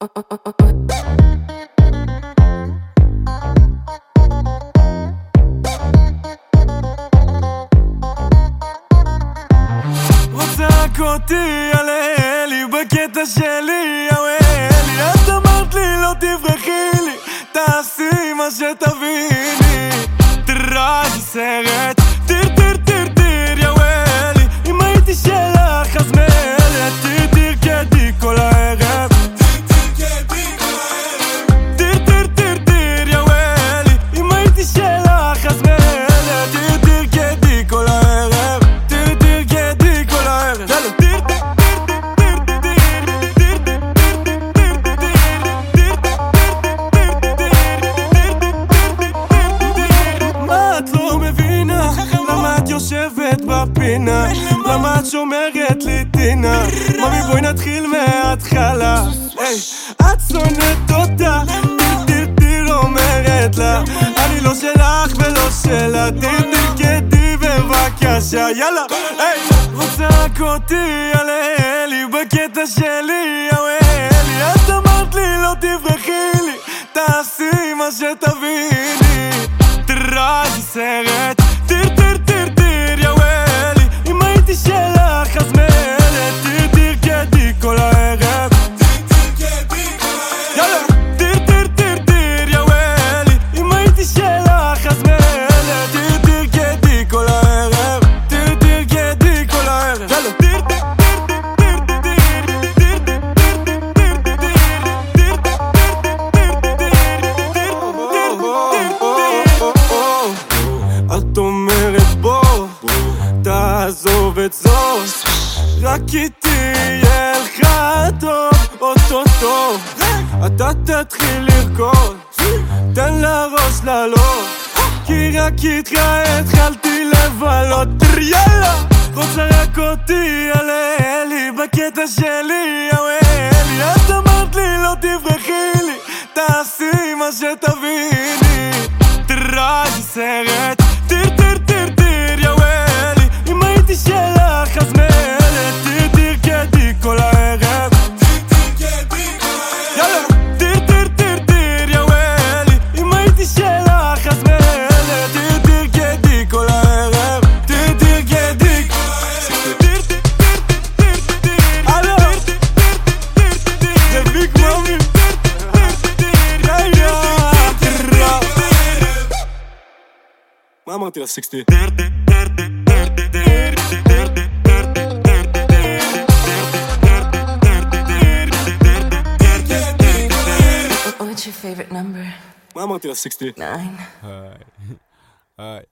רוצה רק אותי על אלי בקטע שלי, אלי את אמרת לי לא תברחי לי, תעשי מה שתביני, תראי סרט טיר טיר טיר טיר יא אלי, אם הייתי שלך אז מלט טיר טיר כדי כל הערב, טיר טיר טיר טיר יא אלי, אם הייתי שלך אז מלט טיר טיר כדי כל הערב, טיר טיר כדי כל הערב, מה את לא מבינה? למה את יושבת בפינה? למה את שומרת לי טינה? ממי בואי נתחיל מההתחלה, את שונאת אותה, טיר טיר אומרת לה אני לא שלך ולא שלה, טיר טיר כדי בבקשה יאללה, רוצה רק אותי על אלי בקטע שלי, אלי את אמרת לי לא תברחי לי, תעשי מה שתביני, תראי סרט טיר טיר טיר טיר יא אלי, אם הייתי שלך אז מלט טיר טיר כדי כל הערב, יאללה טיר טיר טיר טיר יא אלי, אם הייתי שלך אז מלט טיר טיר כדי כל הערב, טיר טיר כדי כל הערב, יאללה טיר טיר את אומרת בוא תעזוב את זאת, רק איתי יהיה לך טוב אוטוטו, אתה תתחיל לרקוד, תן לראש לעלות, כי רק איתך התחלתי לבלות, יאללה רוצה רק אותי על אלי בקטע שלי, אלי את אמרת לי לא תברחי לי, תעשי מה שתביני, תראי סרט טיר טיר טיר טיר יא אלי, אם הייתי שלך אז מלט טיר טיר כדי כל הערב, יאללה טיר טיר טיר טיר יא אלי, אם הייתי שלך אז מלט טיר טיר כדי כל הערב, טיר טיר כדי טיר טיר טיר טיר הלו זה ביג מאמי מה אמרתי לה 60? What's your favorite number? מה אמרתי לה 60? 9. היי